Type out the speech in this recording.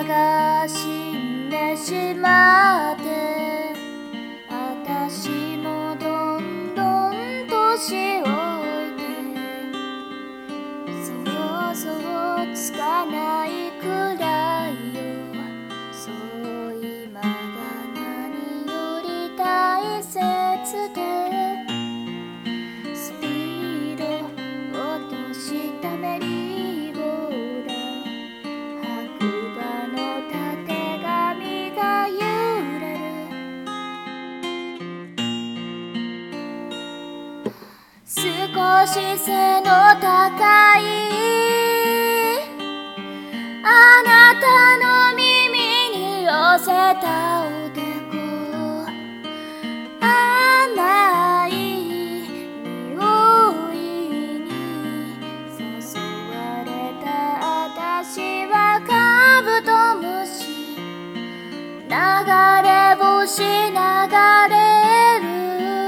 が死んでしまって、私もどんどん年老いて、想像つかないくらいよ。そう今が何より大切で、スピード落としたメリーゴーラン、白馬のたてがみが揺れる。少し背の高いあなたの耳に寄せたおでこ、甘い匂いに誘われた私はカブトムシ、流れ星流れる